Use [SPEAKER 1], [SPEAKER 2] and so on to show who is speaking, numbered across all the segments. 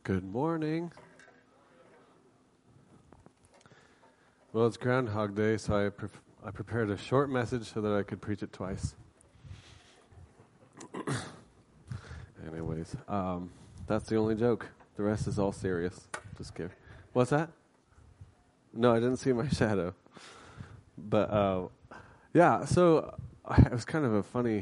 [SPEAKER 1] Good morning. Well, it's Groundhog Day, so I prepared a short message so that I could preach it twice. Anyways, that's the only joke. The rest is all serious. Just kidding. What's that? No, I didn't see my shadow. But, yeah, so it was kind of a funny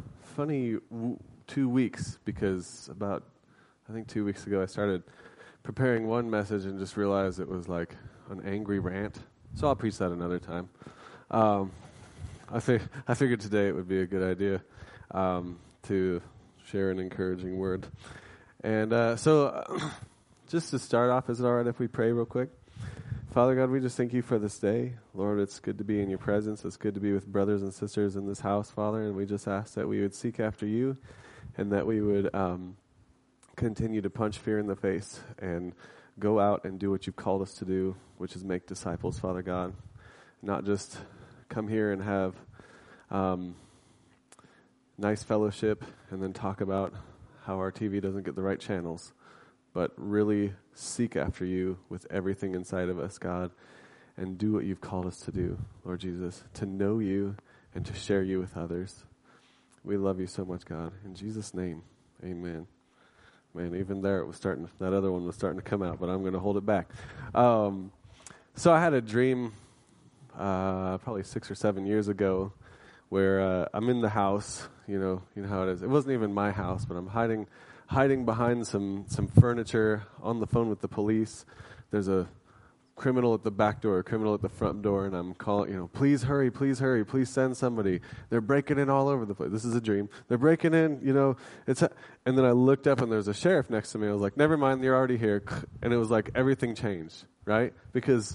[SPEAKER 1] 2 weeks because about, I think 2 weeks ago I started preparing one message and just realized it was like an angry rant. So I'll preach that another time. I figured today it would be a good idea to share an encouraging word. And so just to start off, is it all right if we pray real quick? Father God, we just thank you for this day. Lord, it's good to be in your presence. It's good to be with brothers and sisters in this house, Father. And we just ask that we would seek after you and that we would continue to punch fear in the face and go out and do what you've called us to do, which is make disciples, Father God. Not just come here and have nice fellowship and then talk about how our TV doesn't get the right channels, but really seek after you with everything inside of us, God, and do what you've called us to do, Lord Jesus, to know you and to share you with others. We love you so much, God. In Jesus' name, amen. Man, even there it was starting, that other one was starting to come out, but I'm going to hold it back. So I had a dream probably 6 or 7 years ago where I'm in the house, you know how it is. It wasn't even my house, but I'm hiding behind some furniture on the phone with the police. There's a criminal at the back door, a criminal at the front door, and I'm calling, please hurry, please send somebody. They're breaking in all over the place. This is a dream. They're breaking in, and then I looked up and there's a sheriff next to me. I was like, never mind, you're already here. And it was like everything changed, right? Because,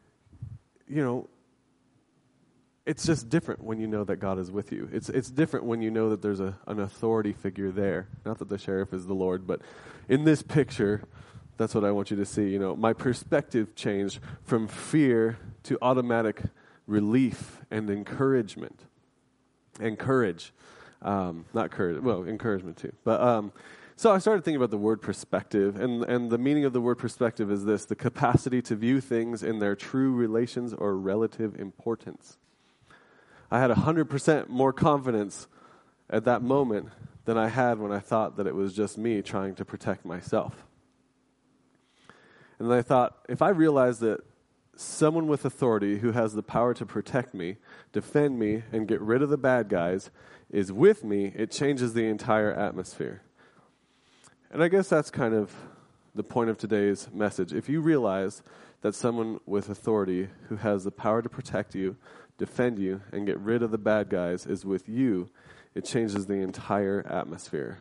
[SPEAKER 1] it's just different when you know that God is with you. It's different when you know that there's an authority figure there. Not that the sheriff is the Lord, but in this picture, that's what I want you to see. My perspective changed from fear to automatic relief and encouragement. And courage. Not courage. Well, encouragement too. But so I started thinking about the word perspective. And the meaning of the word perspective is this: the capacity to view things in their true relations or relative importance. I had 100% more confidence at that moment than I had when I thought that it was just me trying to protect myself. And then I thought, if I realize that someone with authority who has the power to protect me, defend me, and get rid of the bad guys is with me, it changes the entire atmosphere. And I guess that's kind of the point of today's message. If you realize that someone with authority who has the power to protect you, defend you, and get rid of the bad guys is with you, it changes the entire atmosphere.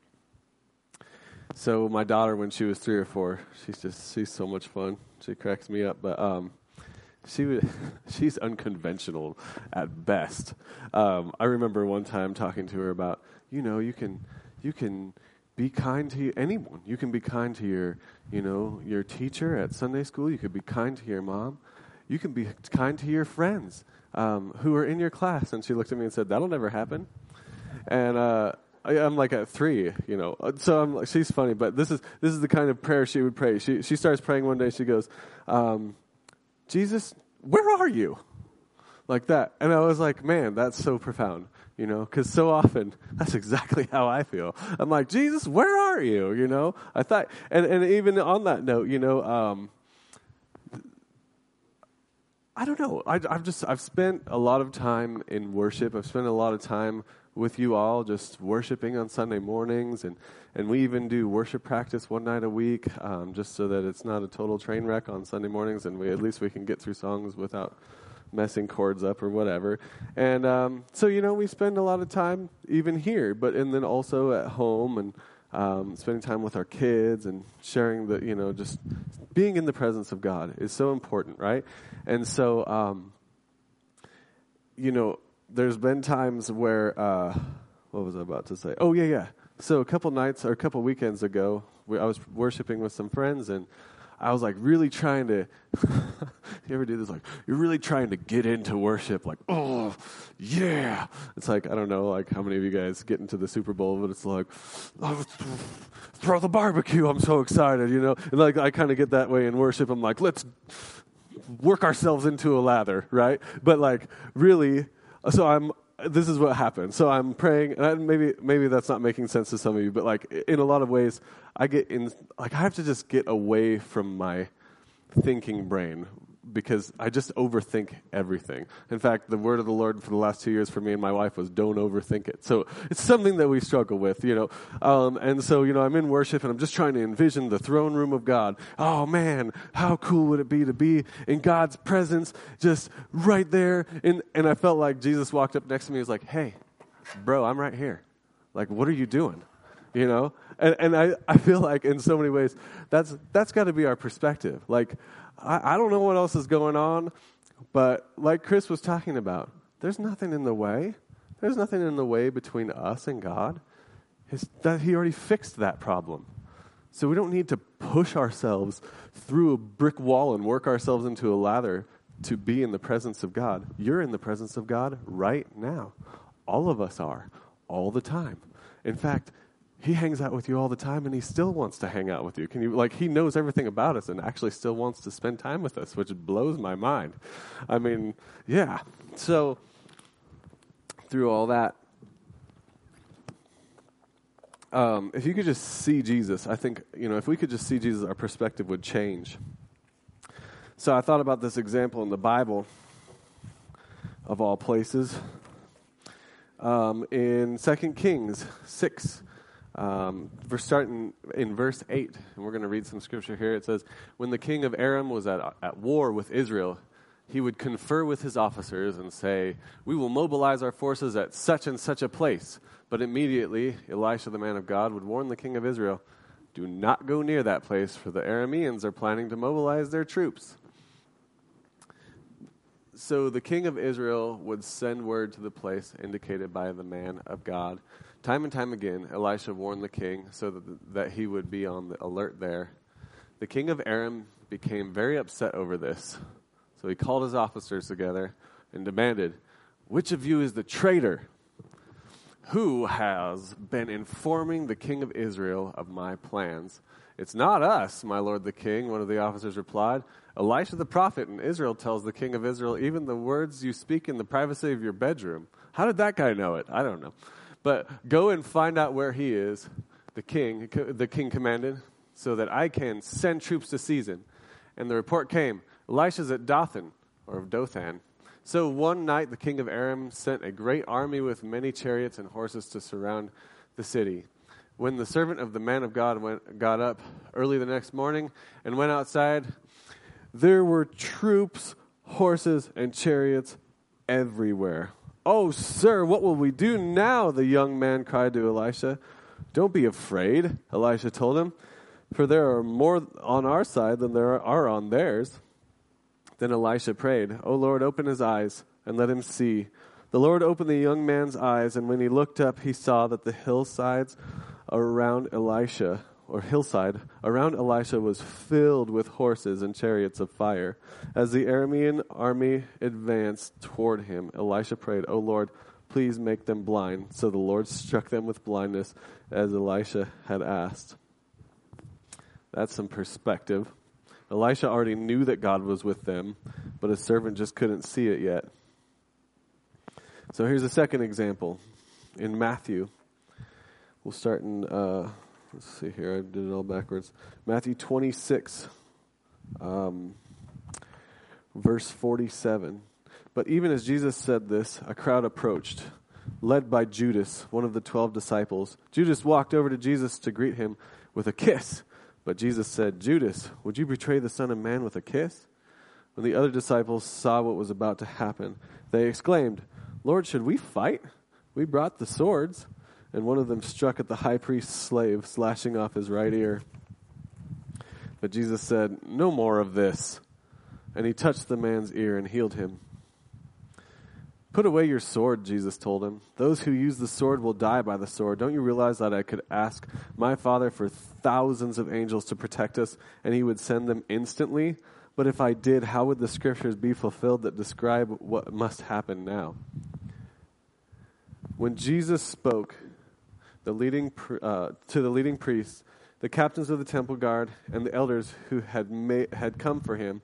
[SPEAKER 1] So my daughter, when she was 3 or 4, she's so much fun. She cracks me up, but she's unconventional at best. I remember one time talking to her about, you can be kind to anyone. You can be kind to your teacher at Sunday school. You could be kind to your mom. You can be kind to your friends who are in your class. And she looked at me and said, "That'll never happen." And I'm like at 3, So I'm like, she's funny, but this is the kind of prayer she would pray. She starts praying one day. She goes, "Jesus, where are you?" Like that. And I was like, man, that's so profound, because so often that's exactly how I feel. I'm like, Jesus, where are you? I thought, and even on that note, I don't know. I've spent a lot of time in worship. I've spent a lot of time with you all just worshiping on Sunday mornings, and we even do worship practice one night a week, just so that it's not a total train wreck on Sunday mornings, and at least we can get through songs without messing chords up or whatever. And so we spend a lot of time even here, and then also at home and spending time with our kids and sharing just being in the presence of God is so important, right? And so there's been times where, what was I about to say? Oh, yeah. So a couple weekends ago, I was worshiping with some friends, and I was like really trying to, you ever do this? Like, you're really trying to get into worship. Like, oh, yeah. It's like, I don't know, like how many of you guys get into the Super Bowl, but it's like, oh, throw the barbecue. I'm so excited, you know? And like, I kind of get that way in worship. I'm like, let's work ourselves into a lather, right? But like, really, this is what happened. So I'm praying, and maybe that's not making sense to some of you, but like in a lot of ways, I have to just get away from my thinking brain because I just overthink everything. In fact, the word of the Lord for the last 2 years for me and my wife was don't overthink it. So it's something that we struggle with, you know. And so, you know, I'm in worship and I'm just trying to envision the throne room of God. Oh man, how cool would it be to be in God's presence just right there? And I felt like Jesus walked up next to me and was like, hey, bro, I'm right here. Like, what are you doing? You know? And I feel like in so many ways, that's got to be our perspective. Like, I don't know what else is going on, but like Chris was talking about, there's nothing in the way. There's nothing in the way between us and God. That He already fixed that problem. So we don't need to push ourselves through a brick wall and work ourselves into a lather to be in the presence of God. You're in the presence of God right now. All of us are, all the time. In fact, He hangs out with you all the time, and He still wants to hang out with you. He knows everything about us and actually still wants to spend time with us, which blows my mind. I mean, yeah. So, through all that, if you could just see Jesus, I think, you know, if we could just see Jesus, our perspective would change. So I thought about this example in the Bible, of all places, in 2 Kings 6. We're starting in verse 8, and we're going to read some scripture here. It says, when the king of Aram was at war with Israel, he would confer with his officers and say, we will mobilize our forces at such and such a place. But immediately, Elisha, the man of God, would warn the king of Israel, do not go near that place, for the Arameans are planning to mobilize their troops. So the king of Israel would send word to the place indicated by the man of God. Time and time again, Elisha warned the king so that he would be on the alert there. The king of Aram became very upset over this. So he called his officers together and demanded, which of you is the traitor? Who has been informing the king of Israel of my plans? It's not us, my lord the king, one of the officers replied. Elisha the prophet in Israel tells the king of Israel even the words you speak in the privacy of your bedroom. How did that guy know it? I don't know. But go and find out where he is, the king commanded, so that I can send troops to seize him. And the report came, Elisha's at Dothan, or Dothan. So one night the king of Aram sent a great army with many chariots and horses to surround the city. When the servant of the man of God got up early the next morning and went outside, there were troops, horses, and chariots everywhere. Oh, sir, what will we do now? The young man cried to Elisha. Don't be afraid, Elisha told him, for there are more on our side than there are on theirs. Then Elisha prayed, O Lord, open his eyes and let him see. The Lord opened the young man's eyes, and when he looked up, he saw that the hillside around Elisha was filled with horses and chariots of fire. As the Aramean army advanced toward him, Elisha prayed, O Lord, please make them blind. So the Lord struck them with blindness as Elisha had asked. That's some perspective. Elisha already knew that God was with them, but his servant just couldn't see it yet. So here's a second example. In Matthew, we'll start in, let's see here, I did it all backwards. Matthew 26, verse 47. But even as Jesus said this, a crowd approached, led by Judas, one of the 12 disciples. Judas walked over to Jesus to greet him with a kiss. But Jesus said, Judas, would you betray the Son of Man with a kiss? When the other disciples saw what was about to happen, they exclaimed, Lord, should we fight? We brought the swords. And one of them struck at the high priest's slave, slashing off his right ear. But Jesus said, no more of this. And he touched the man's ear and healed him. Put away your sword, Jesus told him. Those who use the sword will die by the sword. Don't you realize that I could ask my Father for thousands of angels to protect us, and he would send them instantly? But if I did, how would the scriptures be fulfilled that describe what must happen now? When Jesus spoke to the leading priests, the captains of the temple guard, and the elders who had come for him,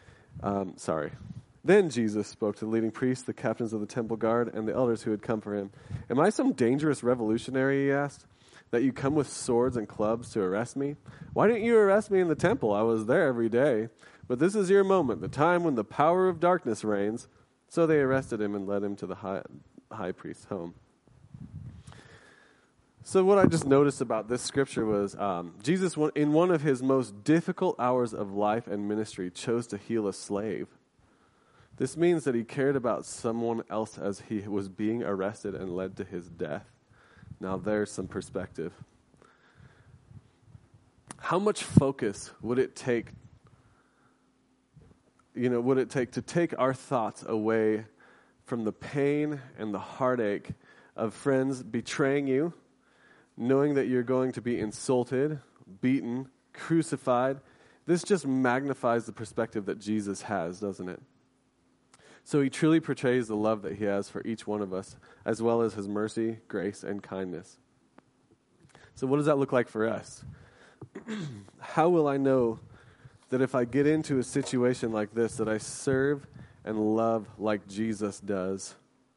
[SPEAKER 1] Then Jesus spoke to the leading priests, the captains of the temple guard, and the elders who had come for him. Am I some dangerous revolutionary, he asked, that you come with swords and clubs to arrest me? Why didn't you arrest me in the temple? I was there every day. But this is your moment, the time when the power of darkness reigns. So they arrested him and led him to the high priest's home. So what I just noticed about this scripture was Jesus, in one of his most difficult hours of life and ministry, chose to heal a slave. This means that he cared about someone else as he was being arrested and led to his death. Now there's some perspective. How much focus would it take to take our thoughts away from the pain and the heartache of friends betraying you, knowing that you're going to be insulted, beaten, crucified? This just magnifies the perspective that Jesus has, doesn't it? So he truly portrays the love that he has for each one of us, as well as his mercy, grace, and kindness. So what does that look like for us? How will I know that if I get into a situation like this, that I serve and love like Jesus does?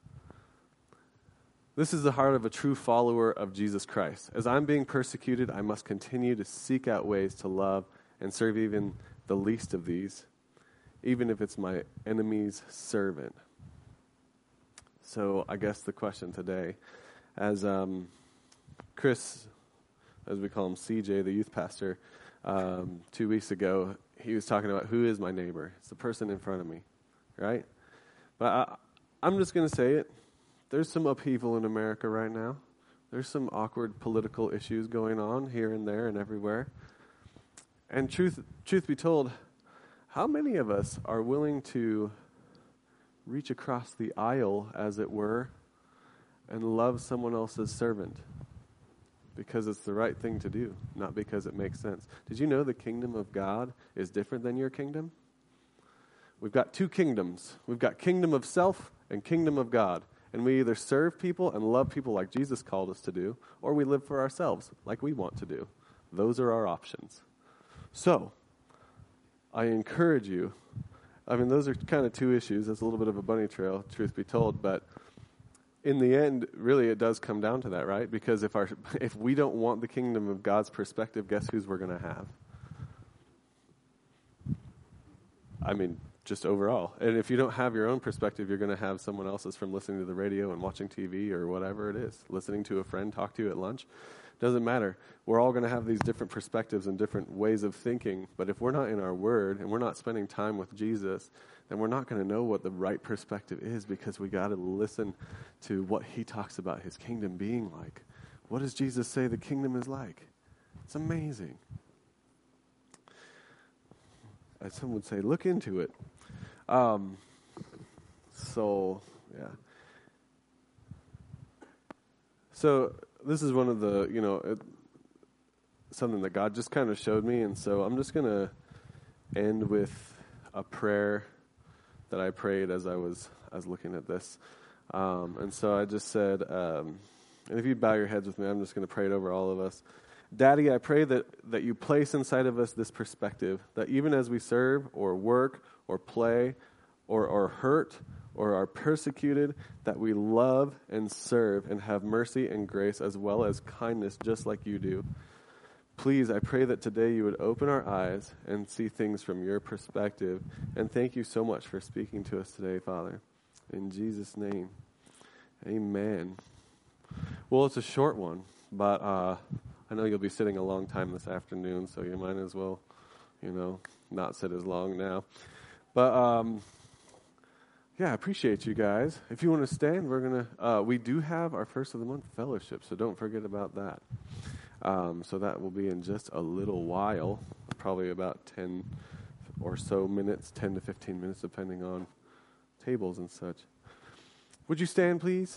[SPEAKER 1] This is the heart of a true follower of Jesus Christ. As I'm being persecuted, I must continue to seek out ways to love and serve even the least of these, even if it's my enemy's servant. So I guess the question today, as Chris, as we call him, CJ, the youth pastor, 2 weeks ago, he was talking about who is my neighbor. It's the person in front of me, right? But I'm just going to say it. There's some upheaval in America right now. There's some awkward political issues going on here and there and everywhere. And truth be told, how many of us are willing to reach across the aisle, as it were, and love someone else's servant? Because it's the right thing to do, not because it makes sense. Did you know the kingdom of God is different than your kingdom? We've got two kingdoms. We've got kingdom of self and kingdom of God. And we either serve people and love people like Jesus called us to do, or we live for ourselves like we want to do. Those are our options. So, I encourage you. I mean, those are kind of two issues. That's a little bit of a bunny trail, truth be told. But in the end, really, it does come down to that, right? Because if we don't want the kingdom of God's perspective, guess who's we're going to have? I mean, just overall. And if you don't have your own perspective, you're going to have someone else's from listening to the radio and watching TV or whatever it is. Listening to a friend talk to you at lunch. Doesn't matter. We're all going to have these different perspectives and different ways of thinking. But if we're not in our word and we're not spending time with Jesus, then we're not going to know what the right perspective is, because we got to listen to what he talks about his kingdom being like. What does Jesus say the kingdom is like? It's amazing. As some would say, look into it. So this is one of the, something that God just kind of showed me. And so I'm just going to end with a prayer that I prayed as I was looking at this. And so I just said, and if you bow your heads with me, I'm just going to pray it over all of us. Daddy, I pray that you place inside of us this perspective, that even as we serve or work or play or hurt or are persecuted, that we love and serve and have mercy and grace as well as kindness, just like you do. Please, I pray that today you would open our eyes and see things from your perspective. And thank you so much for speaking to us today, Father. In Jesus' name, amen. Well, it's a short one, but I know you'll be sitting a long time this afternoon, so you might as well, not sit as long now. But, I appreciate you guys. If you want to stand, we do have our first of the month fellowship, so don't forget about that. So that will be in just a little while, probably about 10 or so minutes, 10 to 15 minutes, depending on tables and such. Would you stand, please?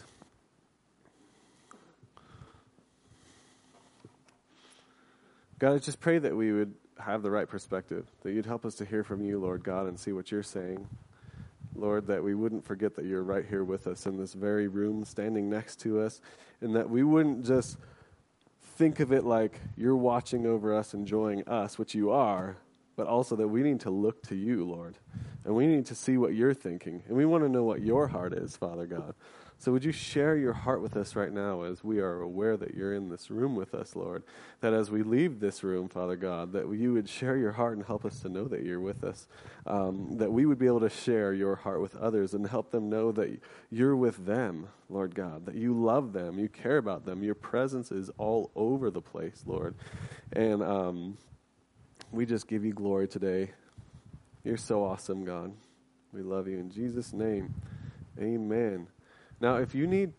[SPEAKER 1] God, I just pray that we would have the right perspective, that you'd help us to hear from you, Lord God, and see what you're saying. Lord, that we wouldn't forget that you're right here with us in this very room, standing next to us, and that we wouldn't just think of it like you're watching over us, enjoying us, which you are, but also that we need to look to you, Lord, and we need to see what you're thinking, and we want to know what your heart is, Father God. So would you share your heart with us right now as we are aware that you're in this room with us, Lord, that as we leave this room, Father God, that you would share your heart and help us to know that you're with us, that we would be able to share your heart with others and help them know that you're with them, Lord God, that you love them, you care about them, your presence is all over the place, Lord. And we just give you glory today. You're so awesome, God. We love you in Jesus' name. Amen. Now, if you need